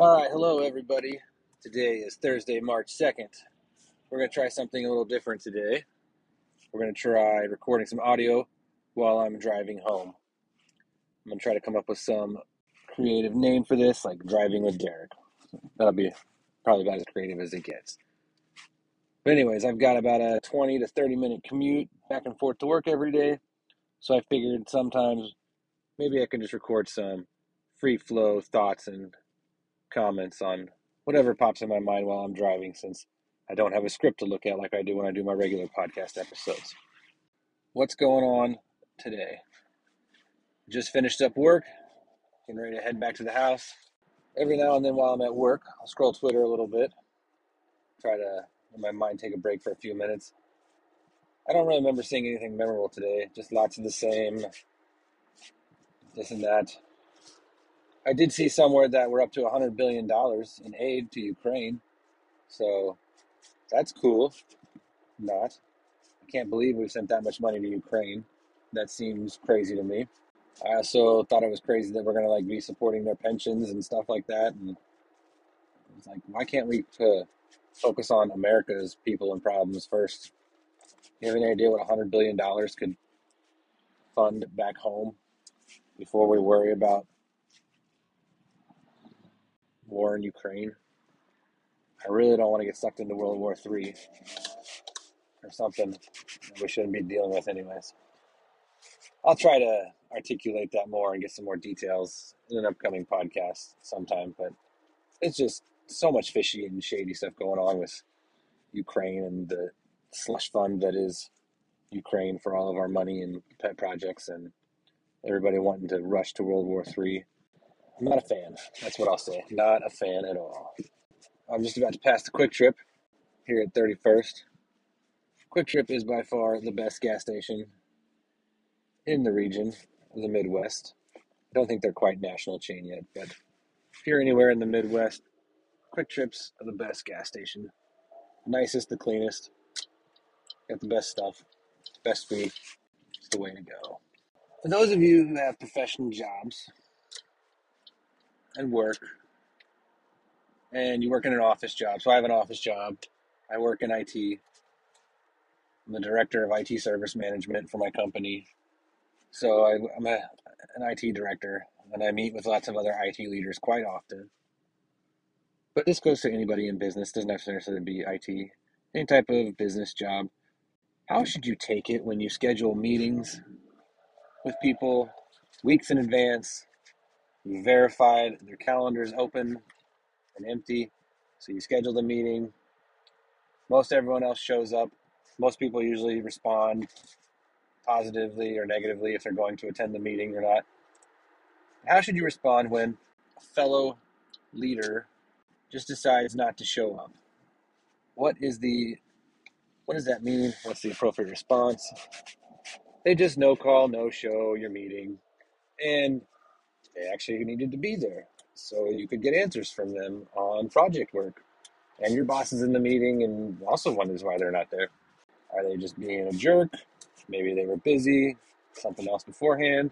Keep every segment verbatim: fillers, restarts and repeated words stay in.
All right, hello everybody. Today is Thursday, March second. We're going to try something a little different today. We're going to try recording some audio while I'm driving home. I'm going to try to come up with some creative name for this, like Driving with Derek. That'll be probably about as creative as it gets. But anyways, I've got about a twenty to thirty minute commute back and forth to work every day. So I figured sometimes maybe I can just record some free flow thoughts and comments on whatever pops in my mind while I'm driving, since I don't have a script to look at like I do when I do my regular podcast episodes. What's going on today? Just finished up work, getting ready to head back to the house. Every now and then while I'm at work, I'll scroll Twitter a little bit, try to let my mind take a break for a few minutes. I don't really remember seeing anything memorable today, just lots of the same, this and that. I did see somewhere that we're up to one hundred billion dollars in aid to Ukraine, so that's cool. Not. I can't believe we've sent that much money to Ukraine. That seems crazy to me. I also thought it was crazy that we're going to like be supporting their pensions and stuff like that. And it's like, why can't we uh, focus on America's people and problems first? You have any idea what one hundred billion dollars could fund back home before we worry about war in Ukraine? I really don't want to get sucked into World War Three or something that we shouldn't be dealing with anyways. I'll try to articulate that more and get some more details in an upcoming podcast sometime, but it's just so much fishy and shady stuff going on with Ukraine and the slush fund that is Ukraine for all of our money and pet projects, and everybody wanting to rush to World War Three. I'm not a fan. That's what I'll say. Not a fan at all. I'm just about to pass the Quick Trip here at thirty-first. Quick Trip is by far the best gas station in the region of the Midwest. I don't think they're quite national chain yet, but if you're anywhere in the Midwest, Quick Trip's are the best gas station. Nicest, the cleanest. Got the best stuff, best food. It's the way to go. For those of you who have professional jobs and work, and you work in an office job, so I have an office job. I work in I T. I'm the director of I T service management for my company. So I, I'm a, an I T director, and I meet with lots of other I T leaders quite often. But this goes to anybody in business, doesn't necessarily be I T, any type of business job. How should you take it when you schedule meetings with people weeks in advance? You verified their calendars open and empty, so you schedule the meeting. Most everyone else shows up. Most people usually respond positively or negatively if they're going to attend the meeting or not. How should you respond when a fellow leader just decides not to show up? What is the what does that mean? What's the appropriate response? They just no call, no show your meeting, and they actually needed to be there so you could get answers from them on project work. And your boss is in the meeting and also wonders why they're not there. Are they just being a jerk? Maybe they were busy, something else beforehand,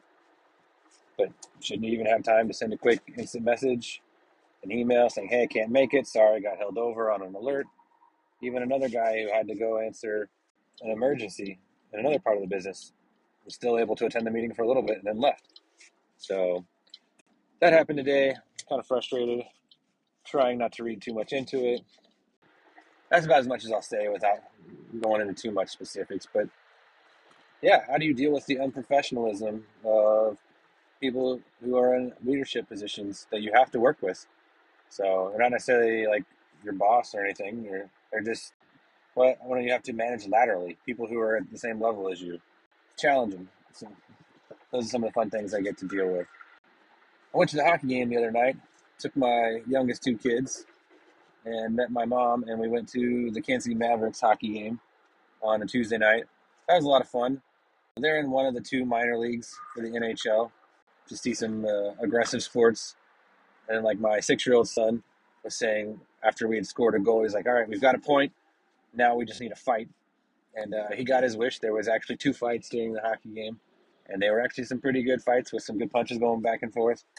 but shouldn't you even have time to send a quick instant message, an email saying, hey, I can't make it, sorry, got held over on an alert. Even another guy who had to go answer an emergency in another part of the business was still able to attend the meeting for a little bit and then left. So that happened today. Kind of frustrated, trying not to read too much into it. That's about as much as I'll say without going into too much specifics. But yeah, how do you deal with the unprofessionalism of people who are in leadership positions that you have to work with? So they're not necessarily like your boss or anything. You're, they're just what when you have to manage laterally, people who are at the same level as you. It's challenging. So those are some of the fun things I get to deal with. I went to the hockey game the other night. Took my youngest two kids and met my mom, and we went to the Kansas City Mavericks hockey game on a Tuesday night. That was a lot of fun. They're in one of the two minor leagues for the N H L to see some uh, aggressive sports. And like my six-year-old son was saying after we had scored a goal, he's like, all right, we've got a point. Now we just need a fight. And uh, he got his wish. There was actually two fights during the hockey game. And they were actually some pretty good fights with some good punches going back and forth.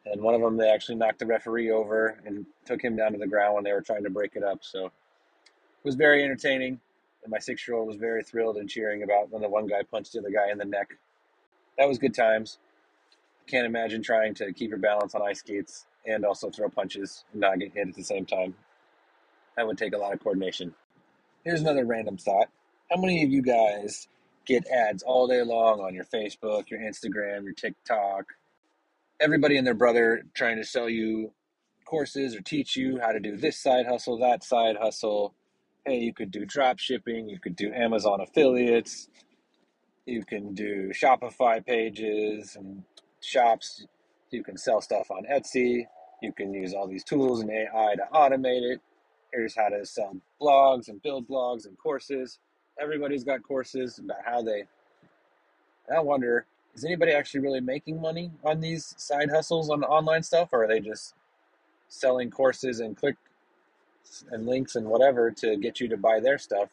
And one of them, they actually knocked the referee over and took him down to the ground when they were trying to break it up. So it was very entertaining. And my six-year-old was very thrilled and cheering about when the one guy punched the other guy in the neck. That was good times. Can't imagine trying to keep your balance on ice skates and also throw punches and not get hit at the same time. That would take a lot of coordination. Here's another random thought. How many of you guys get ads all day long on your Facebook, your Instagram, your TikTok? Everybody and their brother trying to sell you courses or teach you how to do this side hustle, that side hustle. Hey, you could do drop shipping, you could do Amazon affiliates, you can do Shopify pages and shops, you can sell stuff on Etsy, you can use all these tools and A I to automate it. Here's how to sell blogs and build blogs and courses. Everybody's got courses about how they, and I wonder, is anybody actually really making money on these side hustles on the online stuff, or are they just selling courses and clicks and links and whatever to get you to buy their stuff?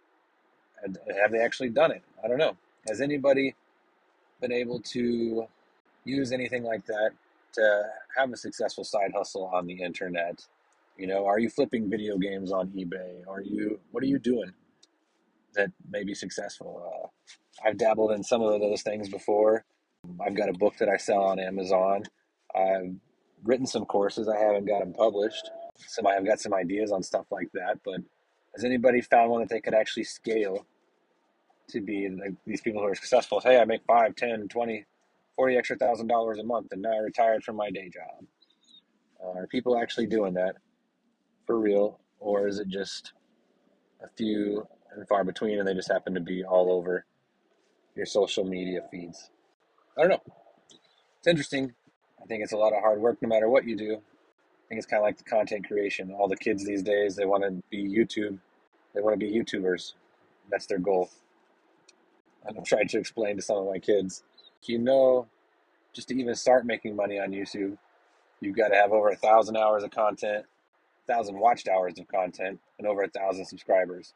And have they actually done it? I don't know. Has anybody been able to use anything like that to have a successful side hustle on the internet? You know, are you flipping video games on eBay? Are you, what are you doing that may be successful? Uh, I've dabbled in some of those things before. I've got a book that I sell on Amazon. I've written some courses. I haven't got them published. Some I've got some ideas on stuff like that. But has anybody found one that they could actually scale to be like these people who are successful? Hey, I make five, ten, twenty, forty extra thousand dollars a month, and now I retired from my day job. Uh, are people actually doing that for real, or is it just a few and far between, and they just happen to be all over your social media feeds? I don't know. It's interesting. I think it's a lot of hard work no matter what you do. I think it's kind of like the content creation. All the kids these days, they want to be YouTube. They want to be YouTubers. That's their goal. And I'm trying to explain to some of my kids, you know, just to even start making money on YouTube, you've got to have over a thousand hours of content, a thousand watched hours of content, and over a thousand subscribers.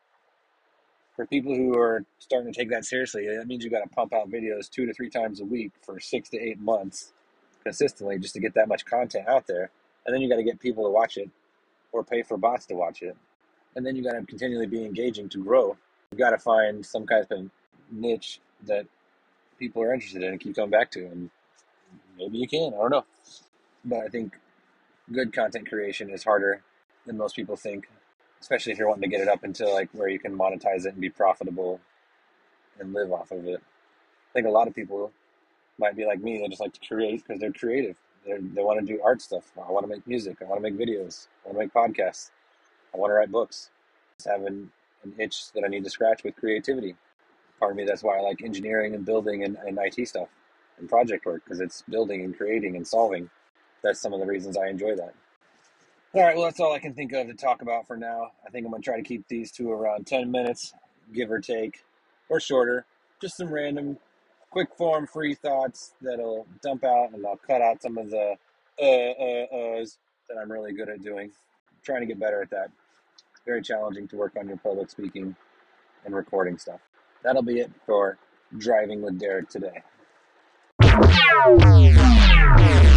For people who are starting to take that seriously, that means you've got to pump out videos two to three times a week for six to eight months consistently just to get that much content out there. And then you got to get people to watch it or pay for bots to watch it. And then you got to continually be engaging to grow. You've got to find some kind of niche that people are interested in and keep coming back to. And maybe you can, I don't know. But I think good content creation is harder than most people think, especially if you're wanting to get it up into like where you can monetize it and be profitable and live off of it. I think a lot of people might be like me. They just like to create because they're creative. They're, they want to do art stuff. I want to make music. I want to make videos. I want to make podcasts. I want to write books. Just having an itch that I need to scratch with creativity. Part of me, that's why I like engineering and building and, and I T stuff and project work, because it's building and creating and solving. That's some of the reasons I enjoy that. All right, well, that's all I can think of to talk about for now. I think I'm going to try to keep these to around ten minutes, give or take, or shorter. Just some random, quick form, free thoughts that'll dump out, and I'll cut out some of the uh, uh, uhs that I'm really good at doing. I'm trying to get better at that. It's very challenging to work on your public speaking and recording stuff. That'll be it for Driving with Derek today.